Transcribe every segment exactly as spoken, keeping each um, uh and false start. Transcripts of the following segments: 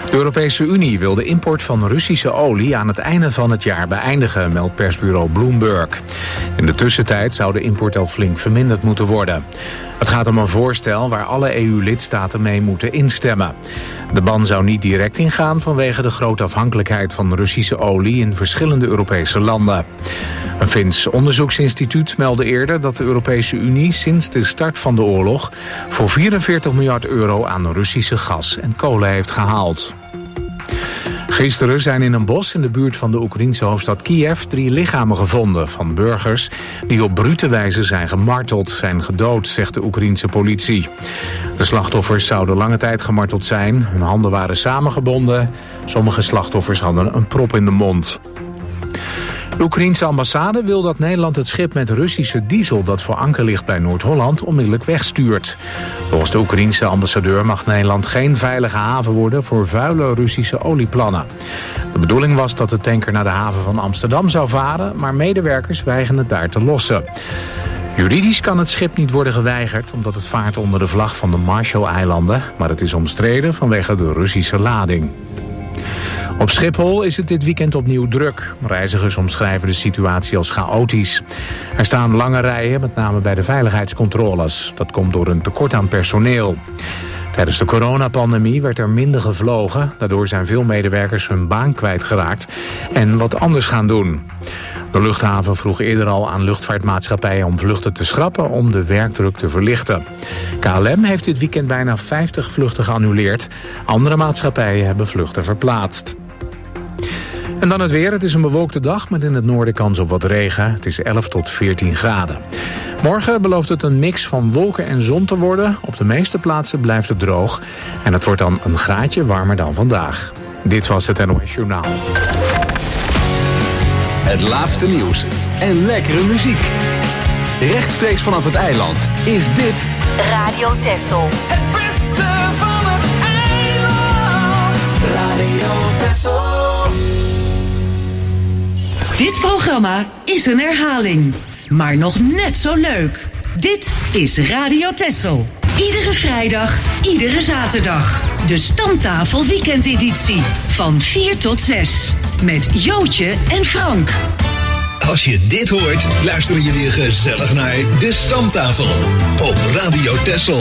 De Europese Unie wil de import van Russische olie aan het einde van het jaar beëindigen, meldt persbureau Bloomberg. In de tussentijd zou de import al flink verminderd moeten worden. Het gaat om een voorstel waar alle E U-lidstaten mee moeten instemmen. De ban zou niet direct ingaan vanwege de grote afhankelijkheid van Russische olie in verschillende Europese landen. Een Fins onderzoeksinstituut meldde eerder dat de Europese Unie sinds de start van de oorlog voor vierenveertig miljard euro aan Russische gas en kolen heeft gehaald. Gisteren zijn in een bos in de buurt van de Oekraïense hoofdstad Kiev drie lichamen gevonden van burgers die op brute wijze zijn gemarteld, zijn gedood, zegt de Oekraïense politie. De slachtoffers zouden lange tijd gemarteld zijn, hun handen waren samengebonden, sommige slachtoffers hadden een prop in de mond. De Oekraïense ambassade wil dat Nederland het schip met Russische diesel dat voor anker ligt bij Noord-Holland onmiddellijk wegstuurt. Volgens de Oekraïense ambassadeur mag Nederland geen veilige haven worden voor vuile Russische olieplannen. De bedoeling was dat de tanker naar de haven van Amsterdam zou varen, maar medewerkers weigeren het daar te lossen. Juridisch kan het schip niet worden geweigerd omdat het vaart onder de vlag van de Marshall-eilanden, maar het is omstreden vanwege de Russische lading. Op Schiphol is het dit weekend opnieuw druk. Reizigers omschrijven de situatie als chaotisch. Er staan lange rijen, met name bij de veiligheidscontroles. Dat komt door een tekort aan personeel. Tijdens de coronapandemie werd er minder gevlogen. Daardoor zijn veel medewerkers hun baan kwijtgeraakt en wat anders gaan doen. De luchthaven vroeg eerder al aan luchtvaartmaatschappijen om vluchten te schrappen om de werkdruk te verlichten. K L M heeft dit weekend bijna vijftig vluchten geannuleerd. Andere maatschappijen hebben vluchten verplaatst. En dan het weer. Het is een bewolkte dag met in het noorden kans op wat regen. Het is elf tot veertien graden. Morgen belooft het een mix van wolken en zon te worden. Op de meeste plaatsen blijft het droog. En het wordt dan een graadje warmer dan vandaag. Dit was het N O S Journaal. Het laatste nieuws en lekkere muziek. Rechtstreeks vanaf het eiland is dit Radio Texel. Het beste van het eiland. Radio Texel. Dit programma is een herhaling, maar nog net zo leuk. Dit is Radio Texel. Iedere vrijdag, iedere zaterdag. De Stamtafel weekendeditie. Van vier tot zes. Met Jootje en Frank. Als je dit hoort, luister je weer gezellig naar De Stamtafel. Op Radio Texel.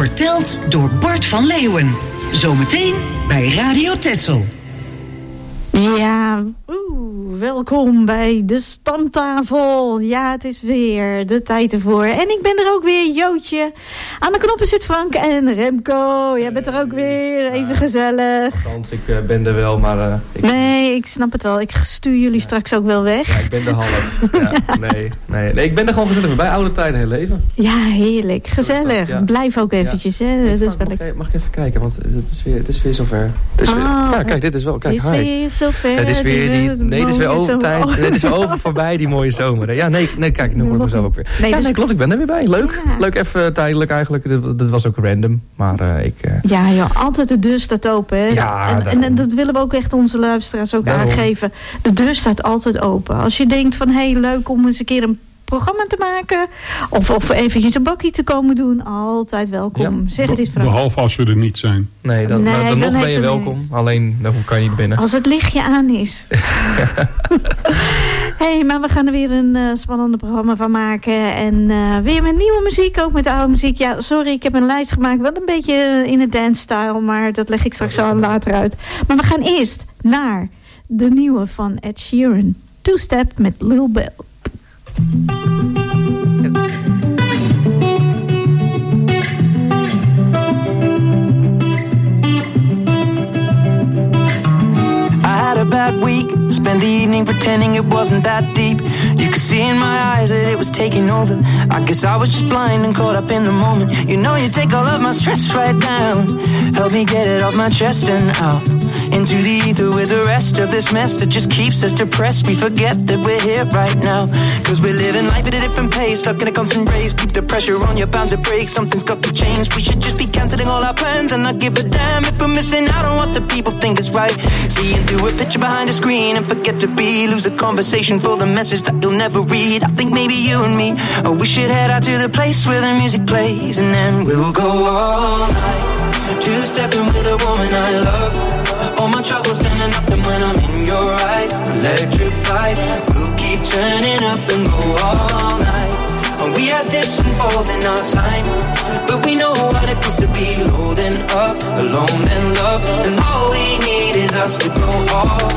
Verteld door Bart van Leeuwen. Zometeen bij Radio Texel. Ja, oeh, welkom bij de stamtafel. Ja, het is weer de tijd ervoor. En ik ben er ook weer, Jootje. Aan de knoppen zit Frank en Remco. Jij bent er ook weer, even gezellig. Althans, ik uh, ben er wel, maar... Uh, ik... Nee, ik snap het wel. Ik stuur jullie ja. straks ook wel weg. Ja, ik ben er half. Ja, nee, nee, nee, ik ben er gewoon gezellig bij. Oude tijden, heel leven. Ja, heerlijk. Gezellig. Ja. Blijf ook eventjes, ja. hè. Nee, dat Frank, is wel mag, ik, mag ik even kijken, want het is weer, het is weer zover. Het is oh, weer, ja, kijk, dit is wel... Kijk, het is hi. weer zover. Het is weer die... Nee, het is weer over tijd. Nee, het is weer over voorbij, die mooie zomer. Ja, nee, nee kijk, nu hoor ik mezelf ook weer. Nee, ja, dus nee, klopt, ik ben er weer bij. Leuk. Ja. Leuk, even tijdelijk eigenlijk. Dat, dat was ook random, maar uh, ik... Uh... Ja, joh, altijd de deur staat open, hè. Ja, en, en dat willen we ook echt onze luisteraars ook daarom. aangeven. De deur staat altijd open. Als je denkt van, hé, hey, leuk om eens een keer een programma te maken. Of, of eventjes een bakkie te komen doen. Altijd welkom. Ja. Zeg het eens, Frank. Behalve als we er niet zijn. Nee, dan, nee, dan, dan, dan nog ben je welkom. Niet. Alleen, dan kan je niet binnen. Als het lichtje aan is. Hé, hey, maar we gaan er weer een uh, spannende programma van maken. En uh, weer met nieuwe muziek, ook met oude muziek. Ja, sorry, ik heb een lijst gemaakt. Wel een beetje in het dance-style. Maar dat leg ik straks al later uit. Maar we gaan eerst naar de nieuwe van Ed Sheeran. Two-Step met Lil Bell. A bad week, spent the evening pretending it wasn't that deep. You could see in my eyes that it was taking over. I guess I was just blind and caught up in the moment. You know you take all of my stress right down. Help me get it off my chest and out into the ether with the rest of this mess that just keeps us depressed. We forget that we're here right now, cause we're living life at a different pace, stuck in a constant race. Keep the pressure on, you're bound to break. Something's got to change. We should just be cancelling all our plans and not give a damn if we're missing out on what the people think is right. Seeing through a picture behind a screen and forget to be, lose the conversation for the message that you'll never read. I think maybe you and me, oh, we should head out to the place where the music plays, and then we'll go all night, two-stepping with a woman I love. All my troubles turning nothing when I'm in your eyes. Electrified, we'll keep turning up and go all night. And we had dips and falls in our time, but we know what it feels to be low then up, alone then love. And all we need is us to go all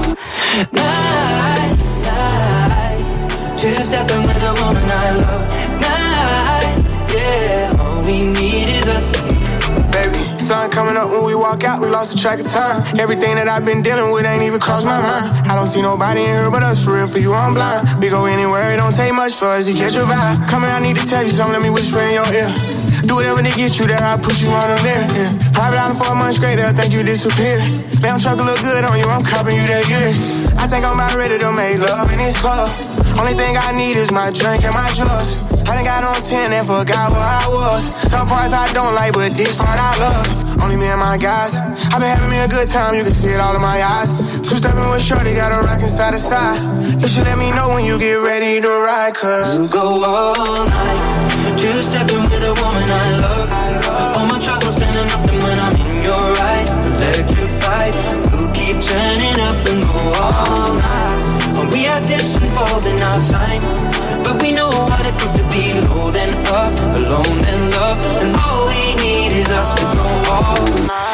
night, night. Two-stepping with a woman I love. Night, yeah. All we need is us. Baby, sun coming up when we walk out, we lost the track of time. Everything that I've been dealing with ain't even crossed my mind. I don't see nobody in here but us, for real, for you I'm blind. We go anywhere, it don't take much for us to catch your vibe. Come here, I need to tell you something, let me whisper in your ear. Do whatever to get you there, I'll push you on them there. Yeah. Private island for a month straight, they'll think you disappeared. Damn truck look good on you, I'm copping you that years. I think I'm about ready to make love in this club. Only thing I need is my drink and my drugs. I done got on ten and forgot where I was. Some parts I don't like, but this part I love. Only me and my guys. I been having me a good time, you can see it all in my eyes. Two-stepping with shorty, got a rockin' side to side. You should let me know when you get ready to ride, cause we'll go all night, two-stepping with a woman I love. All my troubles turning nothing when I'm in your eyes. Electrified, we'll keep turning up and go all night. And we had dips and falls in our time, but we know what it feels to be low then up, alone then love. And all we need is us to go all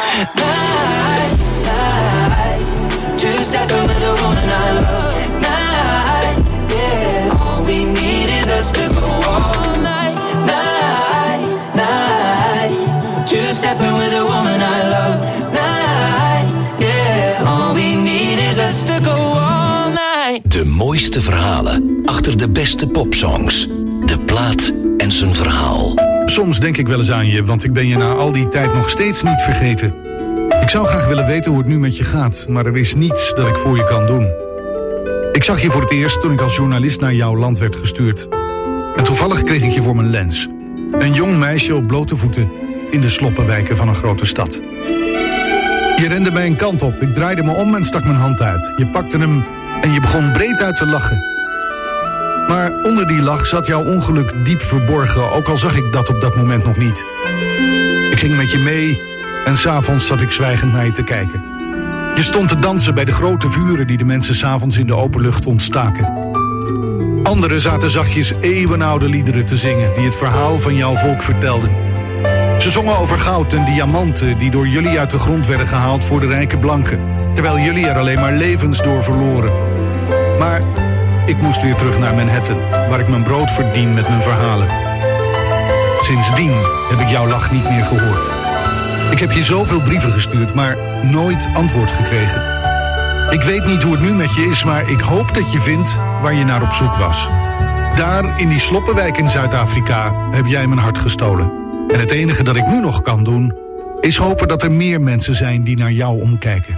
night, night. Two-stepping with a woman I love. Night, yeah. All we need is us to go all night, night, night. Two-stepping with a woman I love. Night, yeah. All we need is us to go all night. De mooiste verhalen achter de beste popsongs. De plaat en zijn verhaal. Soms denk ik wel eens aan je, want ik ben je na al die tijd nog steeds niet vergeten. Ik zou graag willen weten hoe het nu met je gaat, maar er is niets dat ik voor je kan doen. Ik zag je voor het eerst toen ik als journalist naar jouw land werd gestuurd. En toevallig kreeg ik je voor mijn lens. Een jong meisje op blote voeten in de sloppenwijken van een grote stad. Je rende mij een kant op, ik draaide me om en stak mijn hand uit. Je pakte hem en je begon breed uit te lachen. Maar onder die lach zat jouw ongeluk diep verborgen, ook al zag ik dat op dat moment nog niet. Ik ging met je mee en 's avonds zat ik zwijgend naar je te kijken. Je stond te dansen bij de grote vuren die de mensen 's avonds in de open lucht ontstaken. Anderen zaten zachtjes eeuwenoude liederen te zingen die het verhaal van jouw volk vertelden. Ze zongen over goud en diamanten die door jullie uit de grond werden gehaald voor de rijke blanken. Terwijl jullie er alleen maar levens door verloren. Maar ik moest weer terug naar Manhattan, waar ik mijn brood verdien met mijn verhalen. Sindsdien heb ik jouw lach niet meer gehoord. Ik heb je zoveel brieven gestuurd, maar nooit antwoord gekregen. Ik weet niet hoe het nu met je is, maar ik hoop dat je vindt waar je naar op zoek was. Daar, in die sloppenwijk in Zuid-Afrika, heb jij mijn hart gestolen. En het enige dat ik nu nog kan doen, is hopen dat er meer mensen zijn die naar jou omkijken.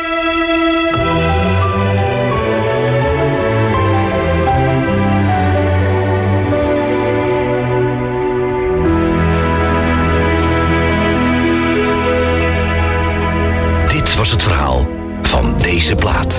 Dit was het verhaal van deze plaat.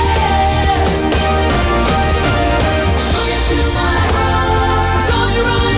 You're right.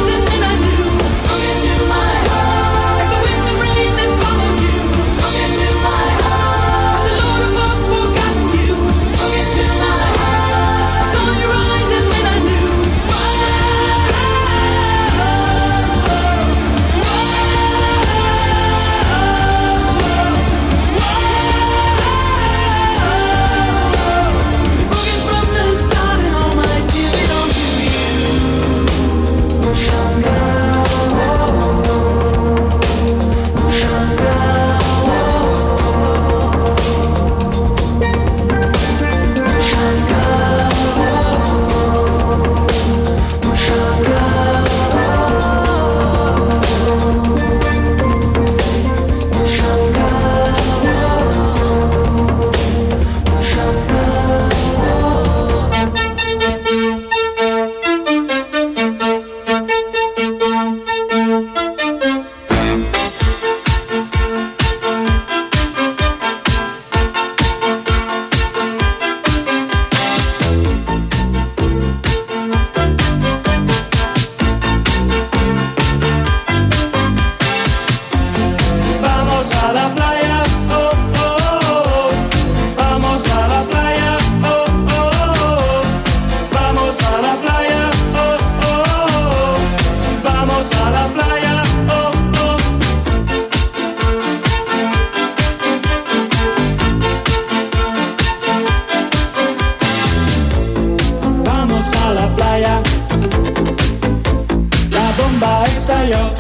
basta io.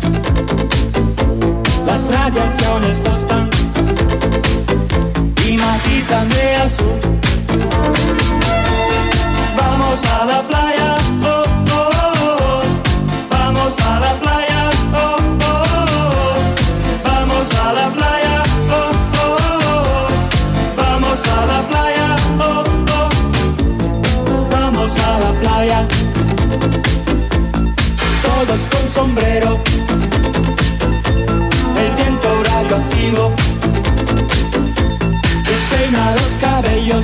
Las radiaciones tostan y matizan de azul. Vamos a la playa, oh, oh, oh. Vamos a la playa, oh, oh, oh. Vamos a la playa, oh, oh, oh. Vamos a la playa, oh, oh. Vamos a la playa. Todos con sombrero, el viento radioactivo despeina los cabellos.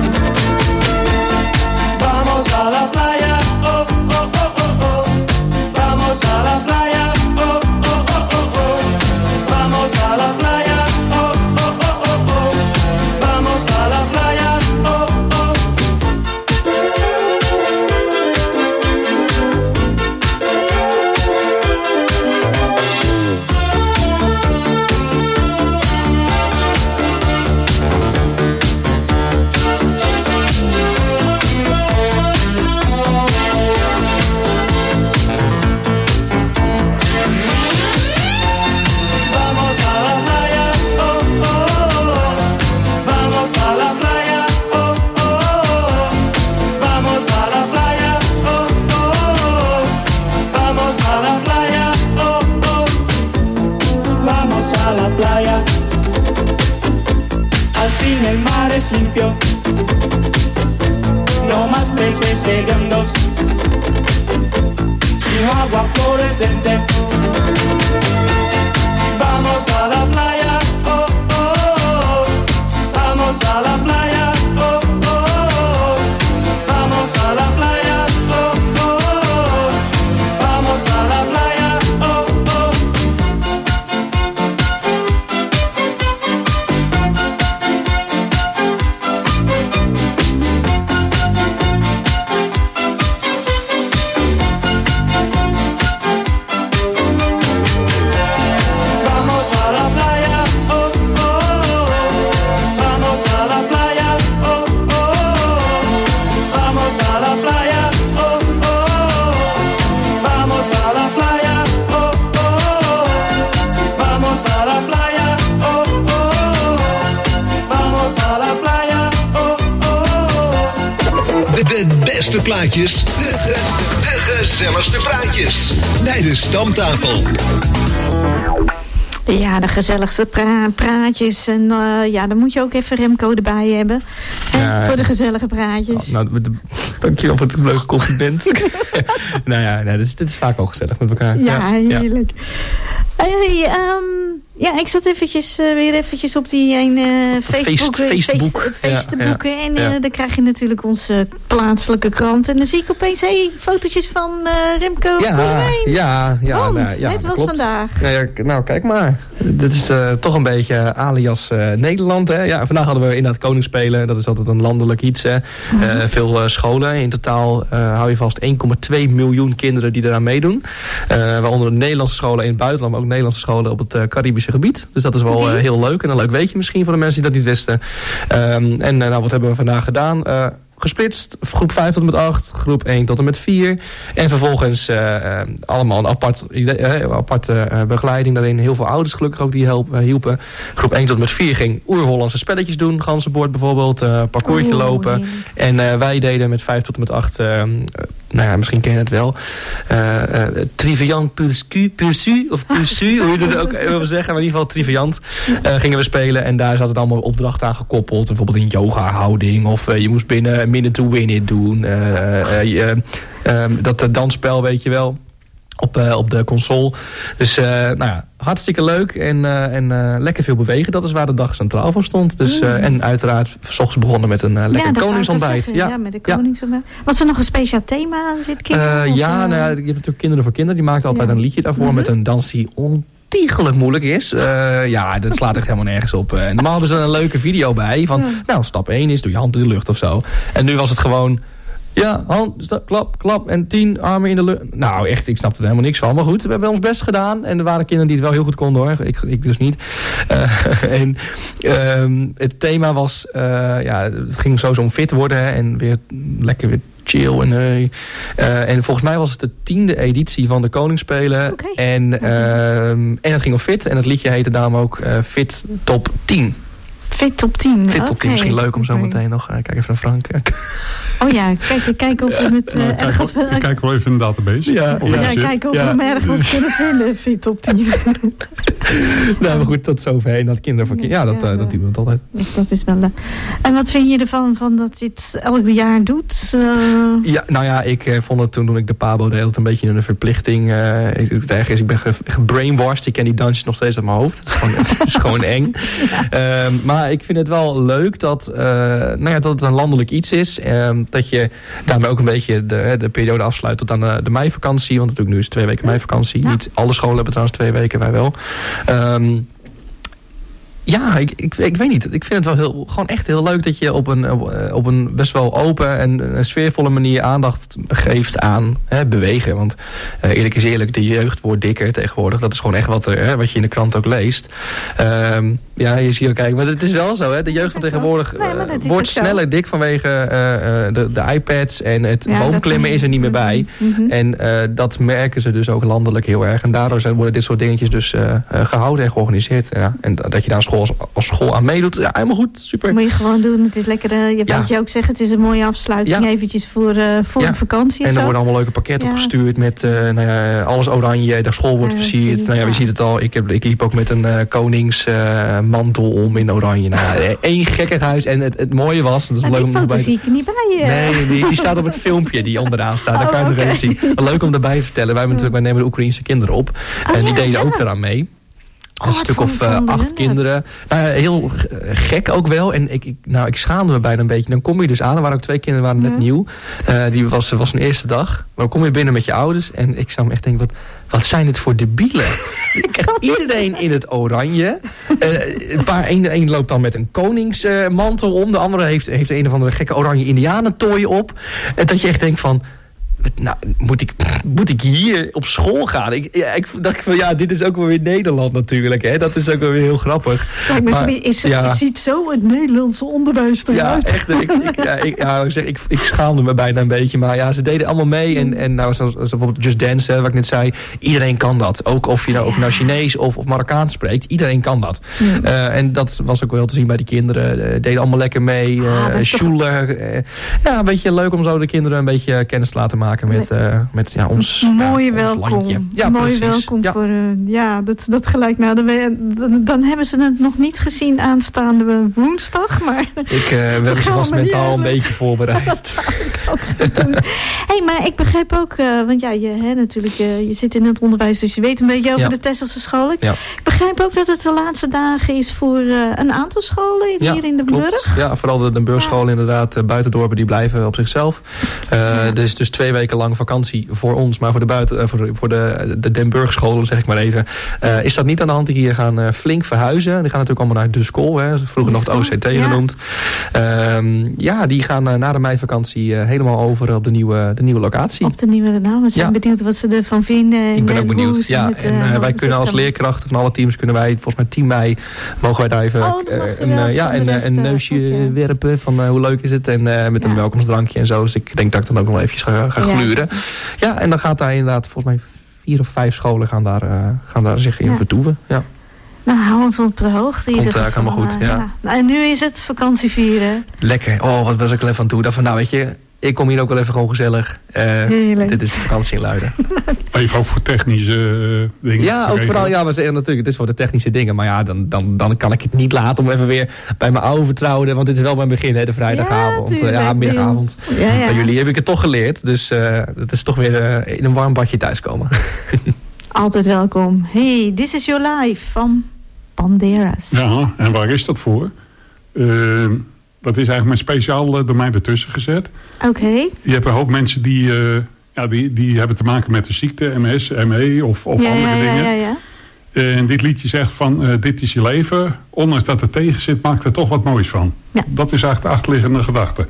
Vamos a la playa, oh, oh, oh, oh, oh. Vamos a la playa, oh, oh, oh, oh, oh. Vamos a la playa, oh, oh, oh, oh, oh. Vamos a la playa, oh, oh. El mar es limpio, no más peces hediondos, sino agua fluorescente. Vamos a la playa, oh, oh, oh. Vamos a la playa, oh, oh, oh. Vamos a la playa, oh, oh, oh. Vamos a la playa, oh, oh. De plaatjes, de, de, de gezelligste praatjes bij de Stamtafel. Ja, de gezelligste pra- praatjes. En uh, ja, dan moet je ook even Remco erbij hebben. Ja, voor de gezellige praatjes. Oh, nou, de, dankjewel voor het leuke compliment. nou ja, nee, dit, is, dit is vaak al gezellig met elkaar. Ja, ja heerlijk. Ja. Hey, um, ja, ik zat eventjes, uh, weer eventjes op die ene Facebook, Feest, Facebook. Feest, Facebooken. Ja, ja, en uh, ja. dan krijg je natuurlijk onze plaatselijke krant. En dan zie ik opeens hey, fotootjes van uh, Remco ja, Boerewijn. Ja, ja. Want, nou, ja, het was klopt. vandaag. Nou, ja, nou, kijk maar. Dit is uh, toch een beetje alias uh, Nederland. Hè? Ja, vandaag hadden we inderdaad Koningsspelen. Dat is altijd een landelijk iets. Hè? Mm-hmm. Uh, veel uh, scholen. In totaal uh, hou je vast één komma twee miljoen kinderen die eraan meedoen. Uh, waaronder de Nederlandse scholen in het buitenland. Maar ook Nederlandse scholen op het uh, Caribische gebied. Dus dat is wel uh, heel leuk. En een leuk weetje misschien voor de mensen die dat niet wisten. Um, en uh, nou, wat hebben we vandaag gedaan? Uh, gesplitst. Groep vijf tot en met acht. Groep één tot en met vier. En vervolgens uh, uh, allemaal een apart, uh, aparte uh, begeleiding daarin. Heel veel ouders gelukkig ook die help, uh, hielpen. Groep één tot en met vier ging oer-Hollandse spelletjes doen. Ganzenbord bijvoorbeeld. Uh, parcoursje oh, lopen. Nee. En uh, wij deden met vijf tot en met acht... Uh, uh, nou ja, misschien ken je het wel. Uh, uh, triviant pursu, pursu of pursu, hoe je dat ook wil zeggen. Maar in ieder geval triviant uh, gingen we spelen. En daar zat het allemaal opdrachten aan gekoppeld. Bijvoorbeeld in yoga-houding. Of uh, je moest binnen a minute to win it doen. Uh, uh, uh, uh, dat uh, dansspel, weet je wel. Op, uh, op de console. Dus uh, nou ja, hartstikke leuk. En, uh, en uh, lekker veel bewegen. Dat is waar de dag centraal voor stond. Dus, uh, mm. En uiteraard, 's ochtends begonnen met een uh, lekker ja, koningsontbijt. Ja. ja, met de koningsontbijt. Ja. Was er nog een speciaal thema aan dit keer? Uh, ja, uh... nou, je hebt natuurlijk Kinderen voor Kinderen. Die maakt altijd ja. een liedje daarvoor mm-hmm. met een dans die ontiegelijk moeilijk is. Uh, ja, dat slaat echt helemaal nergens op. Uh, normaal hebben ze een leuke video bij. Van, ja. nou, stap één is, doe je hand in de lucht of zo. En nu was het gewoon... Ja, hand, stap, klap, klap en tien armen in de lucht. Nou, echt, ik snapte er helemaal niks van. Maar goed, we hebben ons best gedaan. En er waren kinderen die het wel heel goed konden, hoor. Ik, ik dus niet. Uh, en um, het thema was... Uh, ja, het ging sowieso om fit worden. Hè, en weer lekker weer chill. En, uh, uh, en volgens mij was het de tiende editie van de Koningsspelen. Okay. En, uh, en het ging om fit. En het liedje heette daarom ook uh, Fit Top tien. Fit Top tien. Fit Top okay. tien. Misschien leuk om zo meteen nog... Uh, kijk even naar Frank. Oh ja, kijk, kijk of we het uh, uh, ergens... Kijk, kijk wel even in de database. Ja, ja, ja kijk of ja. we hem ergens kunnen vinden. Fit Top tien. Nou, maar goed, tot zover. En dat kinderen voor kinderen. Ja, dat, uh, dat doen we het altijd. Dus dat is wel... Uh, en wat vind je ervan van dat je het elk jaar doet? Uh... Ja, nou ja, ik uh, vond het toen, toen ik de Pabo deed, het een beetje een verplichting. Uh, ik, het is, ik ben ge, gebrainwashed. Ik ken die dansjes nog steeds uit mijn hoofd. Het is gewoon, het is gewoon eng. Ja. Um, maar ik vind het wel leuk dat, uh, nou ja, dat het een landelijk iets is. Um, dat je daarmee ook een beetje de, de periode afsluit tot aan de, de meivakantie. Want natuurlijk nu is het twee weken meivakantie. Ja. Niet alle scholen hebben trouwens twee weken, wij wel. Um, ja, ik, ik, ik weet niet. Ik vind het wel heel, gewoon echt heel leuk dat je op een, op een best wel open en een sfeervolle manier aandacht geeft aan hè, bewegen. Want uh, eerlijk is eerlijk, de jeugd wordt dikker tegenwoordig. Dat is gewoon echt wat, er, hè, wat je in de krant ook leest. Um, ja, je ziet ook kijken. Maar het is wel zo, hè. De jeugd van tegenwoordig uh, nee, wordt sneller dik vanwege uh, de, de iPads en het ja, boomklimmen is er niet meer bij. Mm-hmm. En uh, dat merken ze dus ook landelijk heel erg. En daardoor zijn, worden dit soort dingetjes dus uh, uh, gehouden en georganiseerd. Ja. En dat je daar school als, als school aan meedoet, ja, helemaal goed, super. Moet je gewoon doen, het is lekker, uh, je, ja. wat je ook zegt, het is een mooie afsluiting ja. eventjes voor, uh, voor ja. de vakantie. En, en er worden allemaal leuke pakketten ja. opgestuurd met uh, nou ja, alles oranje, de school wordt uh, versierd. Die, nou ja, ja, je ziet het al, ik, heb, ik liep ook met een uh, koningsmantel uh, om in oranje. Nou, ja, één gekkighuis en het, het mooie was... Dat is leuk die om foto zie ik er niet bij je. Nee, die, die staat op het filmpje die onderaan staat, daar oh, kan je okay. nog even zien. Leuk om erbij te vertellen, wij, hebben natuurlijk, wij nemen de Oekraïense kinderen op. Oh, en die ja, deden ja. ook eraan mee. Oh, een stuk of uh, acht kinderen. Nou, heel gek ook wel. En ik, ik, nou, ik schaamde me bijna een beetje. Dan kom je dus aan. Er waren ook twee kinderen, waren net ja. nieuw. Uh, die was, was een eerste dag. Maar dan kom je binnen met je ouders. En ik zou me echt denken, wat, wat zijn dit voor debielen? Echt iedereen in het oranje. Uh, een paar, een, een loopt dan met een koningsmantel uh, om. De andere heeft, heeft een of andere gekke oranje indianentooi op. En dat je echt denkt van... Nou, moet ik, moet ik hier op school gaan? Ik, ja, ik dacht van, ja, dit is ook wel weer Nederland natuurlijk. Hè? Dat is ook wel weer heel grappig. Kijk, maar, maar is, ja. je ziet zo het Nederlandse onderwijs eruit. Ja, echt. Ik, ik, ja, ik, ja, ik, zeg, ik, ik schaamde me bijna een beetje. Maar ja, ze deden allemaal mee. En, en nou, zoals, zoals bijvoorbeeld Just Dance, hè, wat ik net zei. Iedereen kan dat. Ook of je nou, of je nou Chinees of, of Marokkaans spreekt. Iedereen kan dat. Ja. Uh, en dat was ook wel te zien bij die kinderen. Uh, deden allemaal lekker mee. Uh, ah, Schuler. Uh, ja, een beetje leuk om zo de kinderen een beetje kennis te laten maken. Met, uh, met ja, ons, Mooie ja, welkom. Ons landje. Ja, Mooie precies. welkom ja. voor uh, ja, dat, dat gelijk. Nou, dan, dan, dan hebben ze het nog niet gezien aanstaande woensdag. Maar ik uh, ben ze vast mentaal een beetje voorbereid. Dat zou ik ook doen. Hey, maar ik begreep ook, uh, want ja, je, hè, natuurlijk, uh, je zit in het onderwijs, dus je weet een beetje over ja. de Tesselse scholen. Ja. Ik begrijp ook dat het de laatste dagen is voor uh, een aantal scholen hier ja, in de klopt. Burg. Ja, vooral de, de Burgscholen ja. inderdaad, uh, buitendorpen, die blijven op zichzelf. Uh, ja. Dus, dus twee weken lang vakantie voor ons, maar voor de buiten, uh, voor de, voor de, de Den Burgscholen, zeg ik maar even, uh, is dat niet aan de hand. Die hier gaan uh, flink verhuizen. Die gaan natuurlijk allemaal naar de school, hè. Vroeger nog het O C T ja. genoemd. Um, ja, die gaan uh, na de meivakantie uh, helemaal over op de nieuwe, de nieuwe locatie. Op de nieuwe, nou, we zijn ja. benieuwd wat ze ervan vinden. Ik ben ook benieuwd. Ja, het, en uh, wij kunnen als leerkrachten van alle teams, kunnen wij, volgens mij tien mei, mogen wij daar even oh, uh, een, uh, ja, een, rest, een neusje okay. werpen van uh, hoe leuk is het. En uh, met ja. een welkomstdrankje en zo. Dus ik denk dat ik dan ook nog eventjes ga, ga ja, gluren. Ja, en dan gaat daar inderdaad, volgens mij vier of vijf scholen gaan daar, uh, gaan daar zich in ja. vertoeven. Ja. Nou, hou ons op de hoogte. Komt uh, helemaal goed, ja. ja. Nou, en nu is het vakantievieren. Lekker. Oh, wat was ik er even aan toe. Dat van, nou weet je, ik kom hier ook wel even gewoon gezellig. Uh, dit is vakantie in Luiden. Even ook voor technische uh, dingen. Ja, ook vooral, ja, we zeggen natuurlijk, het is voor de technische dingen. Maar ja, dan, dan, dan kan ik het niet laten om even weer bij mijn oude vertrouwde. Want dit is wel mijn begin, hè, de vrijdagavond. Ja, tuurlijk, ja middagavond. Ja, ja. Bij jullie heb ik het toch geleerd. Dus uh, het is toch weer uh, in een warm badje thuiskomen. Altijd welkom. Hey, This Is Your Life van Banderas. Ja, en waar is dat voor? Uh, dat is eigenlijk maar speciaal uh, door mij ertussen gezet. Oké. Okay. Je hebt een hoop mensen die, uh, ja, die, die hebben te maken met de ziekte, M S, M E of, of ja, andere ja, dingen. Ja, ja, ja. En dit liedje zegt van, uh, dit is je leven. Ondanks dat het tegen zit, maakt er toch wat moois van. Ja. Dat is eigenlijk de achterliggende gedachte.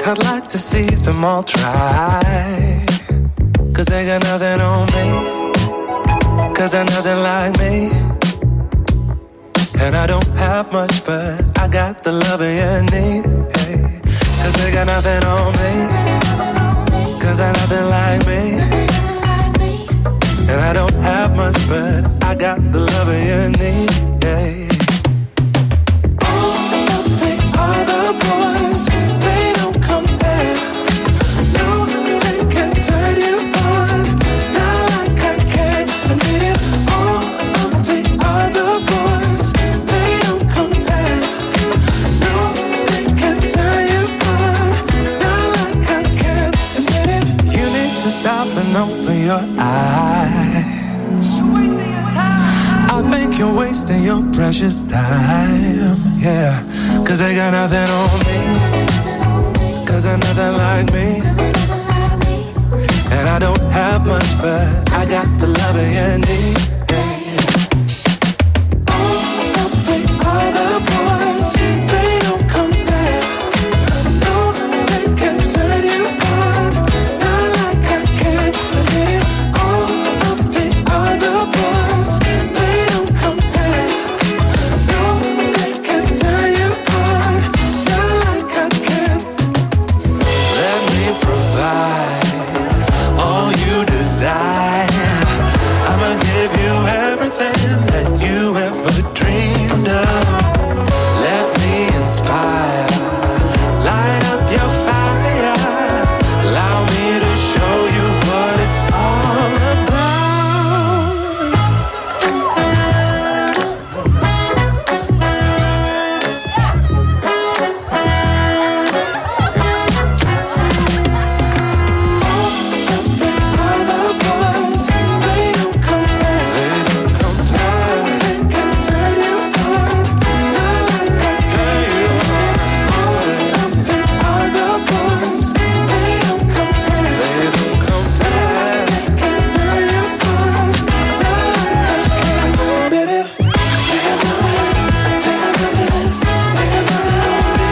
I'd like to see them all try. Cause they got nothing on me. Cause they're nothing like me. And I don't have much, but I got the love you need. Hey. Cause they got nothing on me. Cause they're nothing like me. And I don't have much, but I got the love you need. Yeah. All of the other boys, they don't compare. No, they can turn you on, not like I can. Admit it. All of the other boys, they don't compare. No, they can turn you on, not like I can. Admit it. You need to stop and open your eyes. I think you're wasting your precious time, yeah. Cause they got nothing on me. Cause they're nothing like me. And I don't have much, but I got the love you need, yeah. All of the other boys, they don't compare. No, they can turn you on, not like I can. Admit it. All of the other boys, they don't compare. No, they can turn you on, not like I can. Let me provide all you desire. I'ma give you everything that you ever dreamed of. Let me inspire, light up your fire. Allow me to show you what it's all about. All of the other boys, they don't compare. They don't compare. They can turn you on, not like I turn you on. All of the other boys, they don't compare. They don't compare. They can turn you on, not like I can. Admit it. 'Cause they got nothing, they got nothing, they got nothing on me.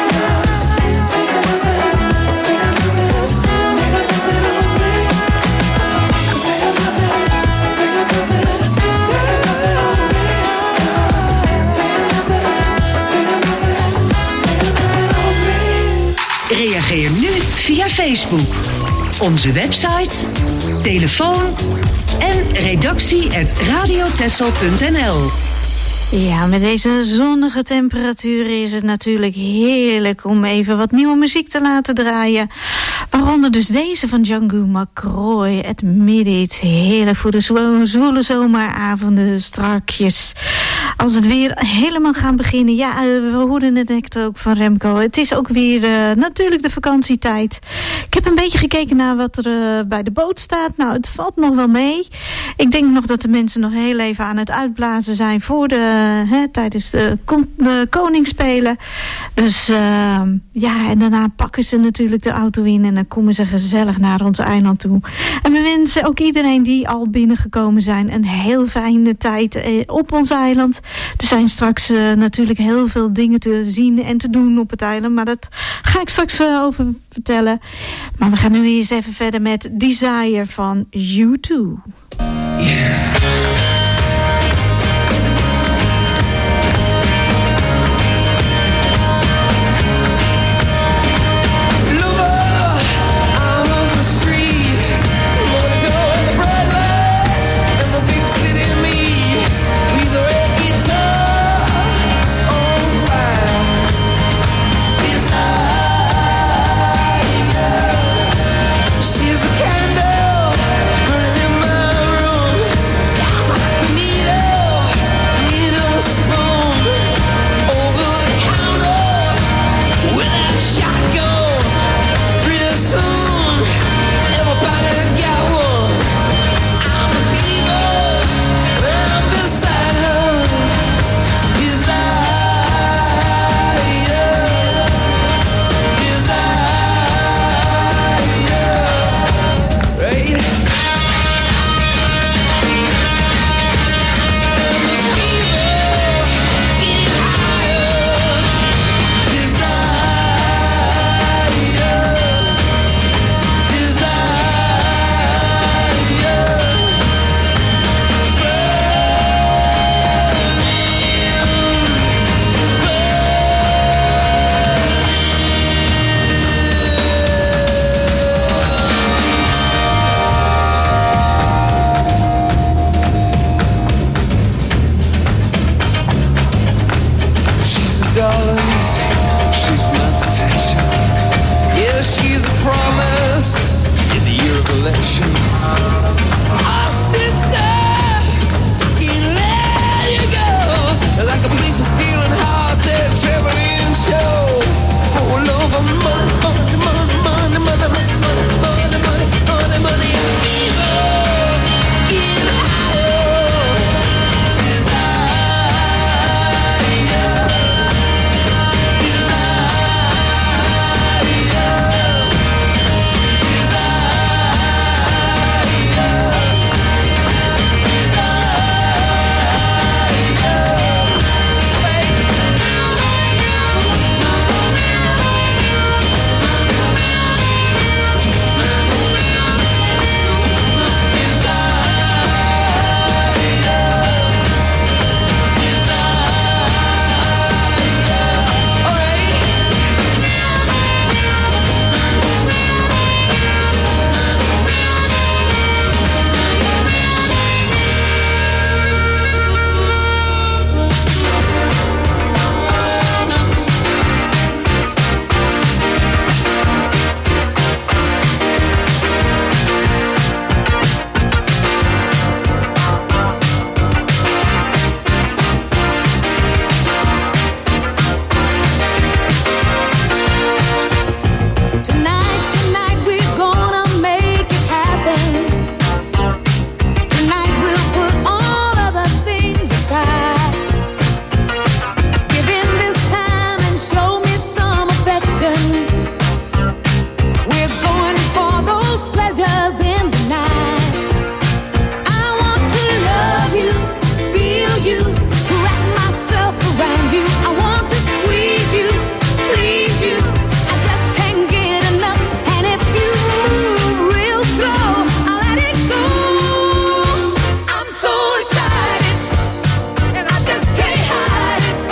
They got nothing, they got nothing, they got nothing on me. 'Cause they got nothing, they got nothing, they got nothing on me. They got nothing, they got nothing, they got nothing on me. Reageer nu via Facebook, onze website, telefoon en redactie at radiotessel punt n l. Ja, met deze zonnige temperaturen is het natuurlijk heerlijk om even wat nieuwe muziek te laten draaien. Waaronder dus deze van Django McCroy, Admit It. Heerlijk voor de zwo- zwoele zomeravonden strakjes. Als het weer helemaal gaan beginnen. Ja, we hoorden het net ook van Remco. Het is ook weer uh, natuurlijk de vakantietijd. Ik heb een beetje gekeken naar wat er uh, bij de boot staat. Nou, het valt nog wel mee. Ik denk nog dat de mensen nog heel even aan het uitblazen zijn voor de Hè, tijdens de, de koningsspelen. Dus uh, ja, en daarna pakken ze natuurlijk de auto in en dan komen ze gezellig naar ons eiland toe. En we wensen ook iedereen die al binnengekomen zijn een heel fijne tijd eh, op ons eiland. Er zijn straks uh, natuurlijk heel veel dingen te zien en te doen op het eiland, maar dat ga ik straks uh, over vertellen. Maar we gaan nu eens even verder met Desire van U twee. Yeah. She's a candle burning in my room. attention. We're going for those pleasures in the night. I want to love you, feel you, wrap myself around you. I want to squeeze you, please you. I just can't get enough. And if you move real slow, I'll let it go. I'm so excited, and I just can't hide it.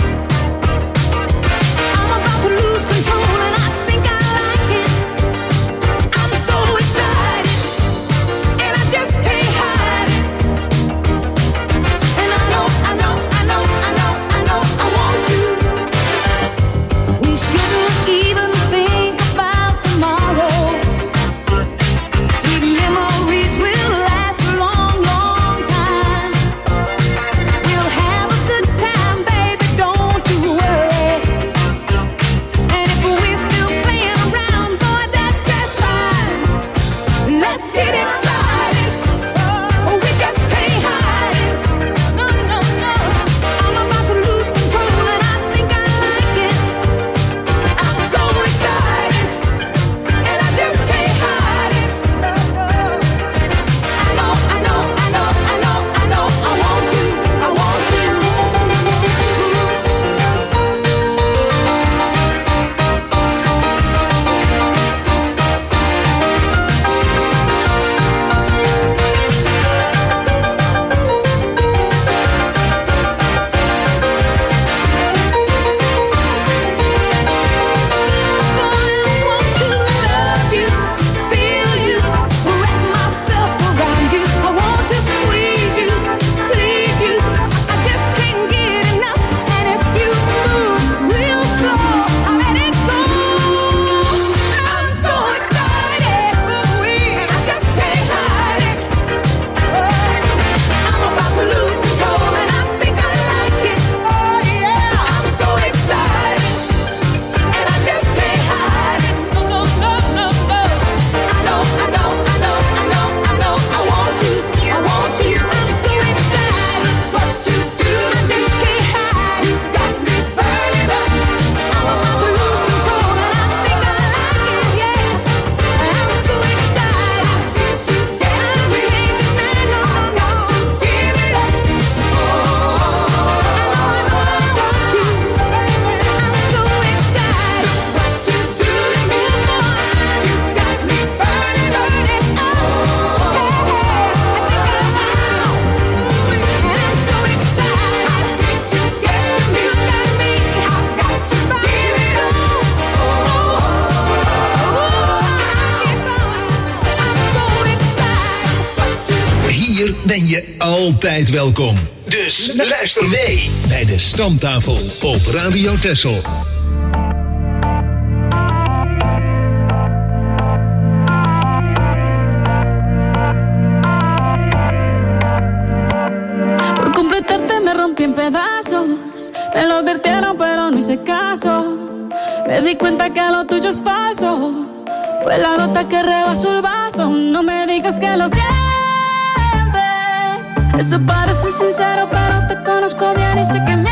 I'm about to lose control, and I think I like it. I'm so excited, and I just can't hide it. And I know, I know, I know, I know, I know I want you. We shouldn't even think about tomorrow. Sweet memories will last a long, long time. We'll have a good time, baby, don't you worry. And if we're still playing around, boy, that's just fine. Let's get excited. Oh, we just can't hide it. No, no, no. I'm about to lose control, and I think I like it. I'm so excited, and I just can't hide it. I know, I know, I know, I know, I know I want you, I want you. Love you, feel you, wrap myself around you. I want to squeeze you, please you. I just can't get enough. And if you move real slow, I'll let it go. I'm so excited, and I just can't hide it. I'm about to lose control, and I think I like it. Oh yeah, I'm so excited, and I just can't hide it. No, no, no, no, no. I know, I know, I know, I know, I know I want you, I want you. I'm so excited. What you do, you can't hide. You got me burning up. I'm about to lose control, and I think I like it, yeah. I'm so excited. You got me, and I know I'm got to give it up. Oh, I know, I know I want you. I'm so excited. What you do to me, boy, you got me burning, burning up. Hey, hey, I think I know. And I'm so excited. I think you get to me, you got me. I've got to give it up. Oh, I'm so excited. Hier ben je altijd welkom. Dus luister mee bij de Stamtafel op Radio Texel. Por completarte me rompí en pedazos. Me lo advirtieron pero no hice caso. Me di cuenta que lo tuyo es falso. Fue la gota que rebasó el vaso. No me digas que lo sientes. Eso parece sincero pero te conozco bien y sé que mientes.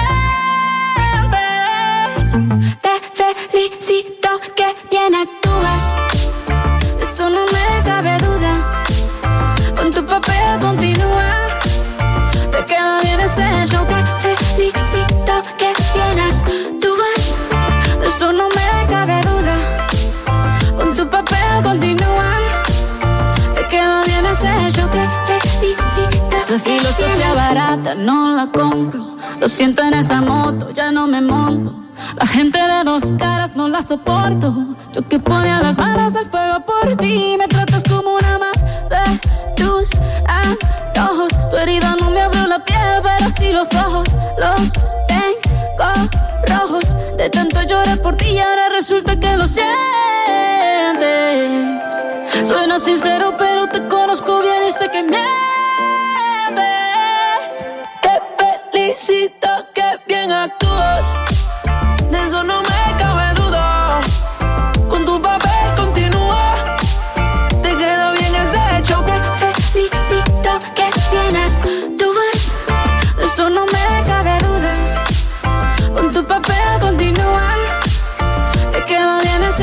Te felicito que bien actúas. De eso no me cabe duda. Con tu papel continúa. Te queda bien ese show. Te felicito que bien actúas. De eso no me cabe duda. Con tu papel continúa. Te queda bien ese show. Te felicito. Esa filosofía barata no la compro. Lo siento en esa moto, ya no me monto. La gente de dos caras no la soporto. Yo que ponía las manos al fuego por ti. Me tratas como una más de tus antojos. Tu herida no me abrió la piel, pero sí los ojos. Los tengo rojos. De tanto llorar por ti y ahora resulta que lo sientes. Suena sincero, pero te conozco bien y sé que mientes. Te felicito que bien actúas. De eso no me cabe duda. Con tu papel continúa. Te queda bien ese show. Te felicito que bien actúas. De eso no me cabe duda. Con tu papel continúa. Te queda bien ese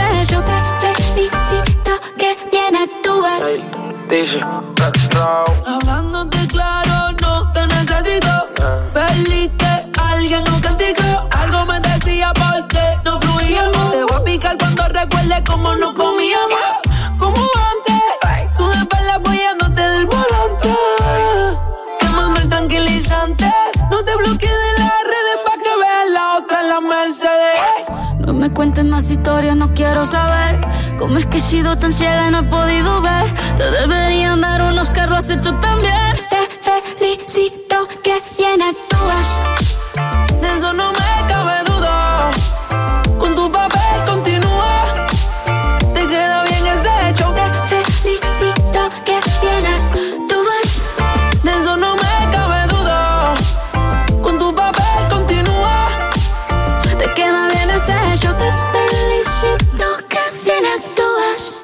tropical cuando recuerde cómo nos comíamos. Como antes, tú de espalda apoyándote del volante. Quemando el tranquilizante. No te bloquees de las redes pa' que veas la otra en la Mercedes. No me cuentes más historias, no quiero saber cómo es que he sido tan ciega y no he podido ver. Te deberían dar un Oscar, lo has hecho tan bien. Te felicito que bien actúas. De eso no me cabe duda. Con tu papel continúa. Te queda bien ese show. Te felicito que bien actúas. De eso no me cabe duda. Con tu papel continúa. Te queda bien ese show. Te felicito que bien actúas.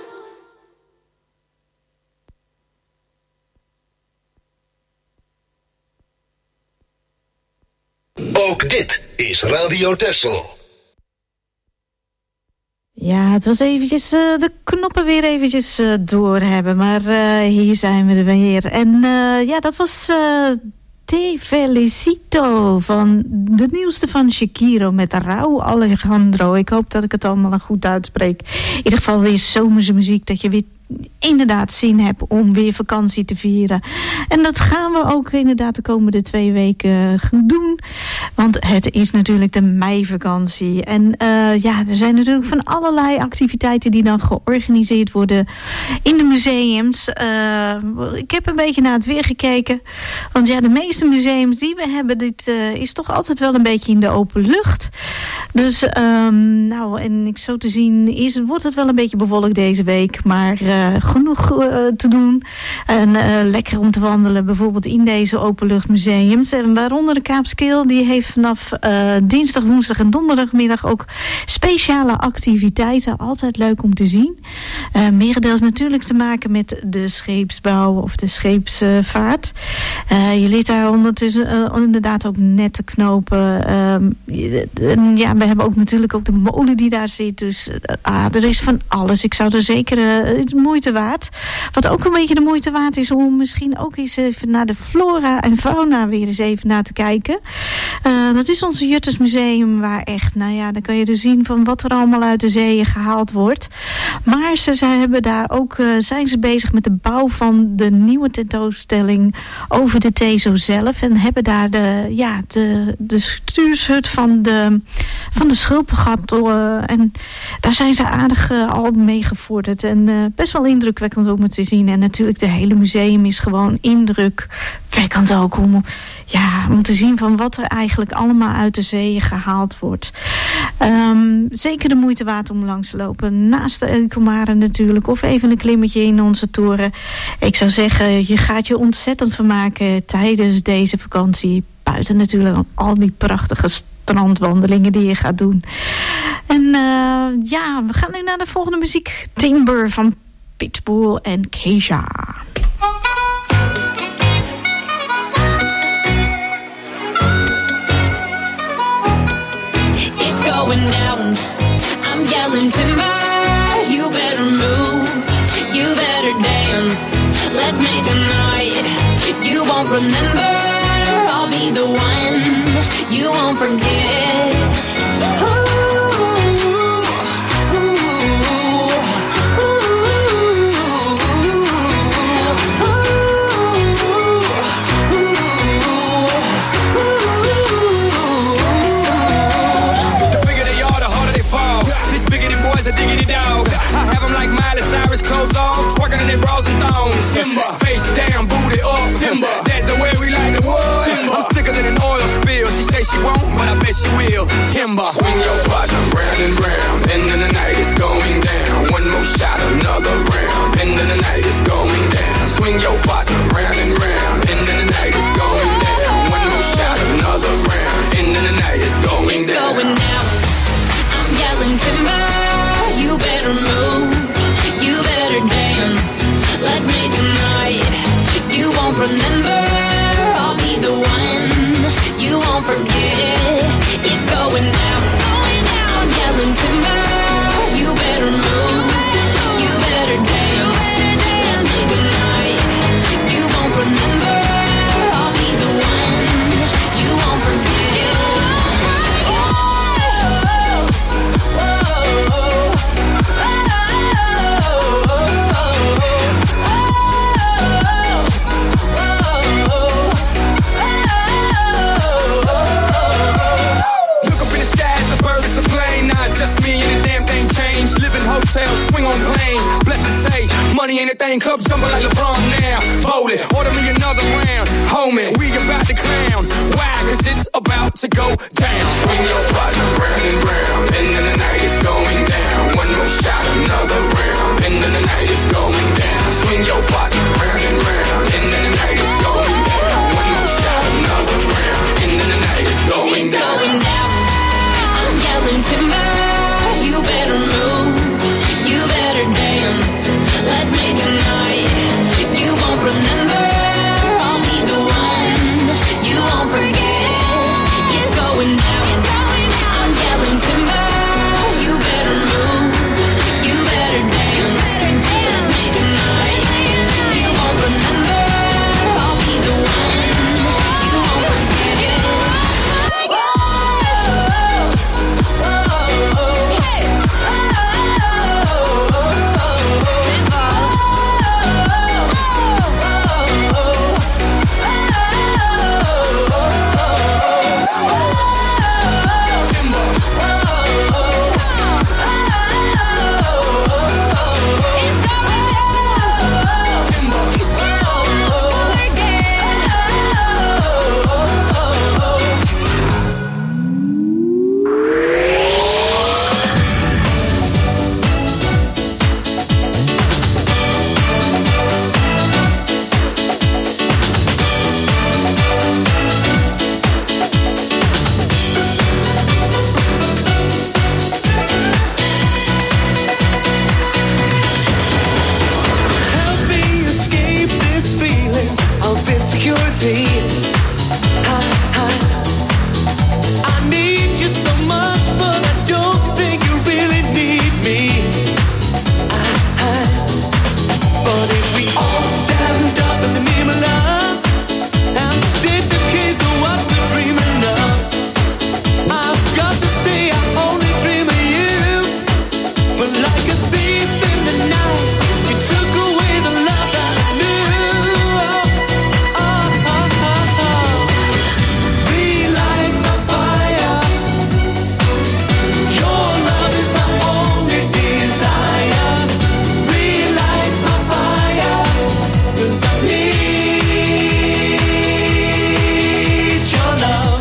Ook dit is Radio Texel. Ja, het was eventjes uh, de knoppen weer eventjes uh, door hebben. Maar uh, hier zijn we er weer. En uh, ja, dat was uh, Te Felicito van de nieuwste van Shakira met Rauw Alejandro. Ik hoop dat ik het allemaal goed uitspreek. In ieder geval weer zomerse muziek, dat je weer inderdaad zin hebt om weer vakantie te vieren. En dat gaan we ook inderdaad de komende twee weken doen. Want het is natuurlijk de meivakantie. En uh, ja, er zijn natuurlijk van allerlei activiteiten die dan georganiseerd worden in de museums. Uh, ik heb een beetje naar het weer gekeken. Want ja, de meeste museums die we hebben, dit uh, is toch altijd wel een beetje in de open lucht. Dus um, nou, en ik zo te zien is, wordt het wel een beetje bewolkt deze week. Maar uh, genoeg uh, te doen. En uh, lekker om te wandelen, bijvoorbeeld in deze openluchtmuseums. En waaronder de Kaapskeel, die heeft vanaf uh, dinsdag, woensdag en donderdagmiddag ook speciale activiteiten. Altijd leuk om te zien. Uh, merendeels natuurlijk te maken met de scheepsbouw of de scheepsvaart. Uh, je leert daar ondertussen uh, inderdaad ook netten knopen. Uh, ja, we hebben ook natuurlijk ook de molen die daar zit. Dus uh, ah, er is van alles. Ik zou er zeker uh, het moeite waard. Wat ook een beetje de moeite waard is om misschien ook eens even naar de flora en fauna weer eens even naar te kijken. Uh, dat is onze Juttersmuseum, waar echt, nou ja, dan kan je dus zien van wat er allemaal uit de zeeën gehaald wordt. Maar ze, ze hebben daar ook, uh, zijn ze bezig met de bouw van de nieuwe tentoonstelling over de Tezo zelf. En hebben daar de, ja, de, de stuurshut van de, van de schulpengat. Uh, en daar zijn ze aardig uh, al mee gevorderd. En uh, best wel indrukwekkend om het te zien. En natuurlijk de hele museum is gewoon indrukwekkend ook om, ja, om te zien van wat er eigenlijk allemaal uit de zeeën gehaald wordt. Um, zeker de moeite waard om langs te lopen. Naast de Elkomaren natuurlijk. Of even een klimmetje in onze toren. Ik zou zeggen, je gaat je ontzettend vermaken tijdens deze vakantie. Buiten natuurlijk al die prachtige strandwandelingen die je gaat doen. En uh, ja, we gaan nu naar de volgende muziek. Timber van Pitbull en Keisha. It's going down. I'm yelling timber. You better move. You better dance. Let's make a night you won't remember. I'll be the one you won't forget. Ooh. A diggity dog. I have them like Miley Cyrus, clothes off, twerking in their bras and thongs. Timber, face down, booty up. Timber, that's the way we like the world. Timber, I'm sicker than an oil spill. She say she won't, but I bet she will. Timber, swing your partner round and round, and then the night is going down. One more shot, another round, and then the night is going down. Swing your partner round and round, and then the night is going down. One more shot, another round, and then the night is going it's down. It's going down. I'm yelling timber. You better move, you better dance. Let's make a night you won't remember. I'll be the one you won't forget. It's going down, it's going down. I'm yelling timber. anything, club jumping like LeBron now. Bowl it, order me another round. Homie, we about to clown. Why? Cause it's about to go down. Swing your partner round and round, and then the night is going down. One more shot, another round, and then the night is going down. Swing your partner round and round, and then the night is going down. One more shot, another round, and then the night is going It's down. going down. I'm yelling timber. You better move. You better dance. Let's make a night you won't remember. I'll be the one you won't forget. It's going down. I'm yelling timber. You better move. You better dance. Let's make a night you won't remember. I'll be the one you won't forget. Help me escape this feeling of insecurity. I, I, I need you so much, but I don't think you really need me. I, I, but if we all stand up in the name of love and state the case of what we're dreaming of, I've got to say I only dream of you. But like a thief in the night, you took away the love that I knew. Oh, oh, oh, oh. Relight my fire. Your love is my only desire. Relight my fire, 'cause I need your love.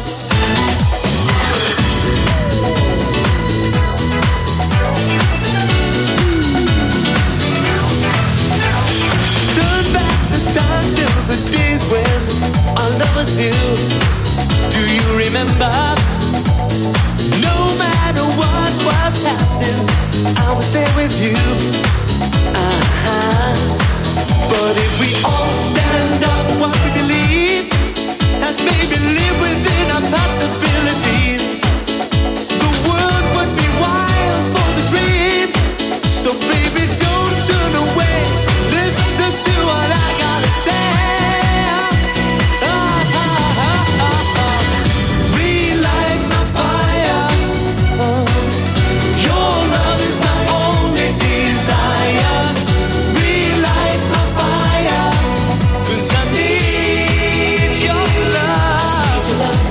Turn back the time till the days when our love was new. Do you remember? No matter what was happening, I was there with you. Uh-huh. But if we all stand up what we believe and maybe live within our possibilities, the world would be wild for the dream. So baby, don't turn away. Listen to what I gotta say. Ah, ah, ah, ah, ah. Relight my fire. Oh. Your love is my only desire. Relight my fire, 'cause I need your love.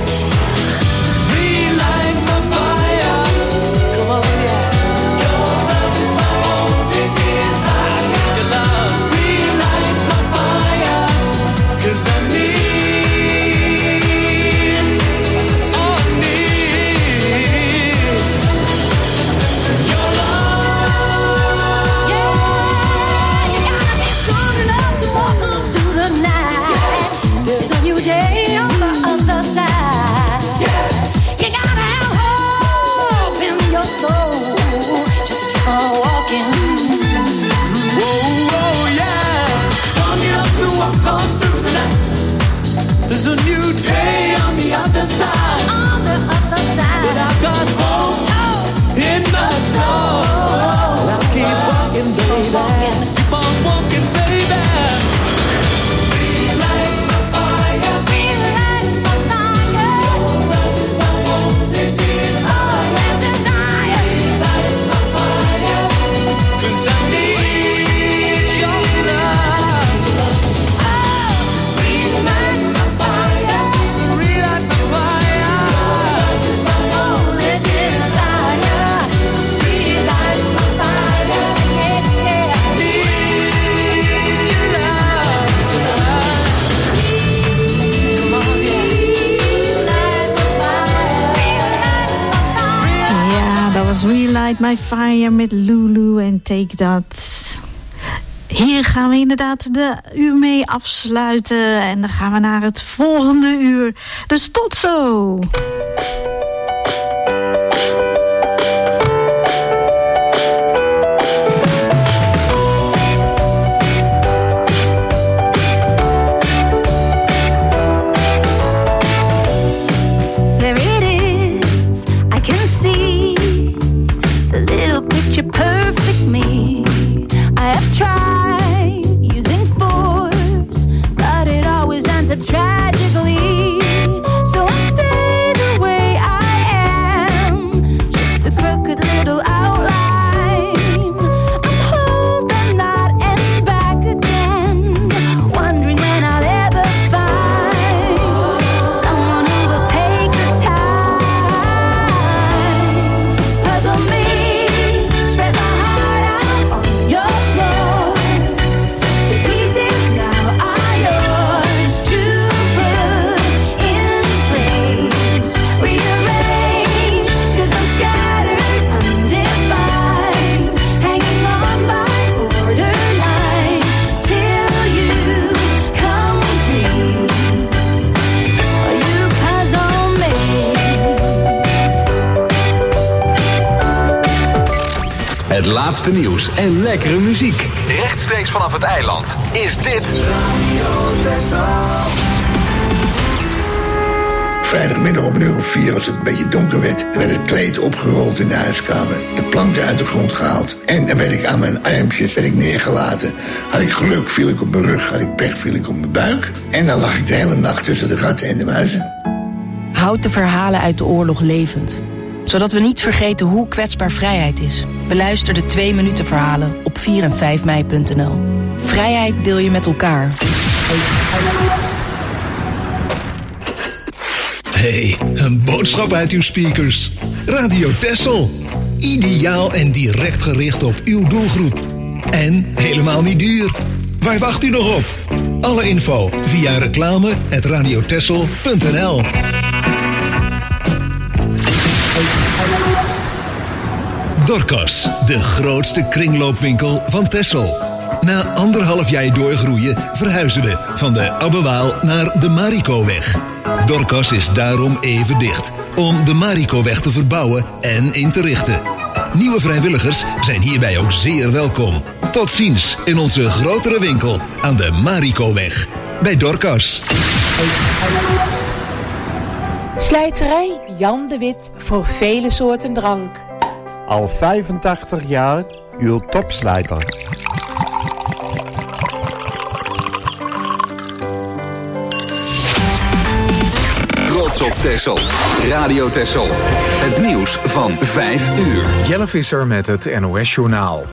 Relight my fire. Come on, yeah. Your love is my only desire. I need your love. Relight my fire, 'cause I need, oh, I need your love. You gotta be strong enough to walk on through the night. There's a new day on the other side. You gotta have hope in your soul. Just keep on walking. Oh, oh, yeah. Strong enough to walk on through the night. There's a new day on the other side. On the other side. But I've got hope in my soul. I'll keep walking, baby. Keep on walking, baby. Relight my fire. Relight my fire. Your love is my only desire. Only desire. Relight my fire, 'cause I need your love. Relight my fire. Relight my fire. Your love is my only desire. Light My Fire met Lulu en Take That. Hier gaan we inderdaad de uur mee afsluiten. En dan gaan we naar het volgende uur. Dus tot zo! Perfect me. I have tried using force, but it always ends up tragically. So I stay the way I am, just a crooked little outline. I'm holding that and back again, wondering when I'll ever find someone who will take the time. Puzzle me. Het laatste nieuws en lekkere muziek. Rechtstreeks vanaf het eiland is dit Radio Texel. Vrijdagmiddag om een uur of vier, als het een beetje donker werd, werd het kleed opgerold in de huiskamer. De planken uit de grond gehaald. En dan werd ik aan mijn armpjes werd ik neergelaten. Had ik geluk, viel ik op mijn rug. Had ik pech, viel ik op mijn buik. En dan lag ik de hele nacht tussen de ratten en de muizen. Houd de verhalen uit de oorlog levend. Zodat we niet vergeten hoe kwetsbaar vrijheid is. Beluister de twee minuten verhalen op vier en vijf mei punt n l. Vrijheid deel je met elkaar. Hey, een boodschap uit uw speakers. Radio Texel. Ideaal en direct gericht op uw doelgroep. En helemaal niet duur. Waar wacht u nog op? Alle info via reclame at radiotexel punt n l. Dorcas, de grootste kringloopwinkel van Texel. Na anderhalf jaar doorgroeien verhuizen we van de Abbewaal naar de Marikoweg. Dorcas is daarom even dicht, om de Marikoweg te verbouwen en in te richten. Nieuwe vrijwilligers zijn hierbij ook zeer welkom. Tot ziens in onze grotere winkel aan de Marikoweg. Bij Dorcas. Slijterij Jan de Wit voor vele soorten drank. Al vijfentachtig jaar uw topslijter. Trots op Texel. Radio Texel. Het nieuws van vijf uur. Jelle Visser met het N O S Journaal.